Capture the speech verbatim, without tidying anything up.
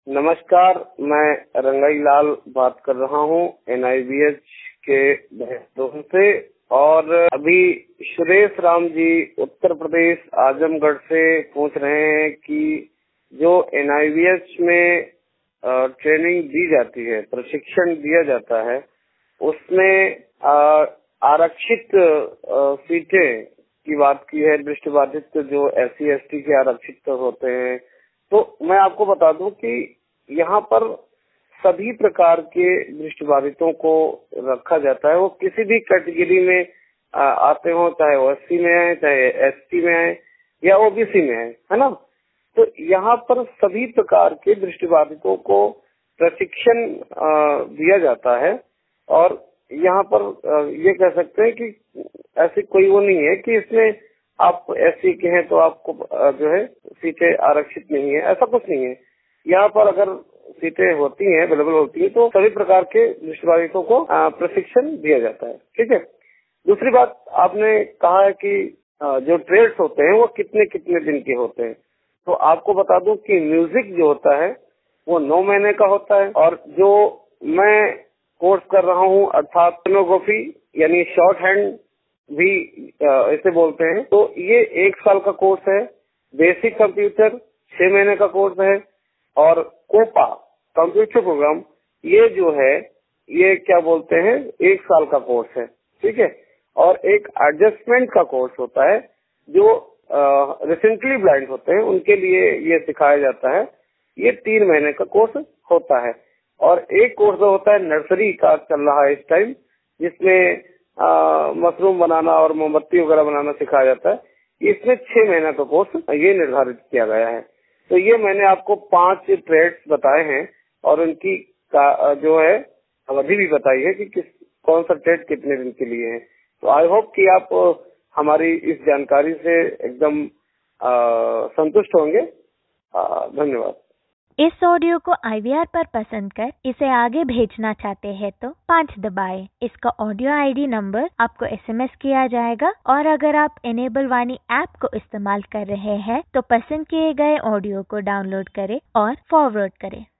नमस्कार, मैं रंगाई लाल बात कर रहा हूँ एन आई बी एच के देहरादून से। और अभी सुरेश राम जी उत्तर प्रदेश आजमगढ़ से पूछ रहे हैं कि जो एन आई बी एच में ट्रेनिंग दी जाती है, प्रशिक्षण दिया जाता है, उसमें आरक्षित सीटें की बात की है। दृष्टिबाधित जो एस सी एस टी के आरक्षित होते हैं, तो मैं आपको बता दूं कि यहाँ पर सभी प्रकार के दृष्टिबाधितों को रखा जाता है। वो किसी भी कैटेगरी में आते हो, चाहे वो एस सी में आए, चाहे एस टी में आए या ओ बी सी में आए, है ना। तो यहाँ पर सभी प्रकार के दृष्टिबाधितों को प्रशिक्षण दिया जाता है। और यहाँ पर ये कह सकते हैं कि ऐसी कोई वो नहीं है कि इसमें आप एस सी के हैं तो आपको जो है सीटें आरक्षित नहीं है, ऐसा कुछ नहीं है। यहाँ पर अगर सीटें होती हैं, अवेलेबल होती हैं, तो सभी प्रकार के दृष्टिबाधितों को प्रशिक्षण दिया जाता है। ठीक है। दूसरी बात, आपने कहा है कि जो ट्रेड्स होते हैं वो कितने कितने दिन के होते हैं, तो आपको बता दूं कि म्यूजिक जो होता है वो नौ महीने का होता है। और जो मैं कोर्स कर रहा हूँ अर्थात स्टेनोग्राफी यानी शॉर्ट हैंड भी इसे बोलते हैं, तो ये एक साल का कोर्स है। बेसिक कंप्यूटर छह महीने का कोर्स है। और कोपा कंप्यूटर प्रोग्राम ये जो है ये क्या बोलते हैं एक साल का कोर्स है। ठीक है। और एक एडजस्टमेंट का कोर्स होता है, जो रिसेंटली ब्लाइंड होते हैं उनके लिए ये सिखाया जाता है। ये तीन महीने का कोर्स होता है। और एक कोर्स होता है नर्सरी का, चल रहा है इस टाइम, जिसमें मशरूम बनाना और मोमबत्ती वगैरह बनाना सिखाया जाता है। इसमें छह महीने का कोर्स ये निर्धारित किया गया है। तो ये मैंने आपको पांच ट्रेड्स बताए हैं और उनकी जो है अवधि भी बताई है कि किस कौन सा ट्रेड कितने दिन के लिए है। तो आई होप कि आप हमारी इस जानकारी से एकदम संतुष्ट होंगे। धन्यवाद। इस ऑडियो को आई वी आर पर पसंद कर इसे आगे भेजना चाहते हैं तो पाँच दबाएं। इसका ऑडियो आई डी नंबर आपको एस एम एस किया जाएगा। और अगर आप इनेबल वाणी ऐप को इस्तेमाल कर रहे हैं तो पसंद किए गए ऑडियो को डाउनलोड करें और फॉरवर्ड करें।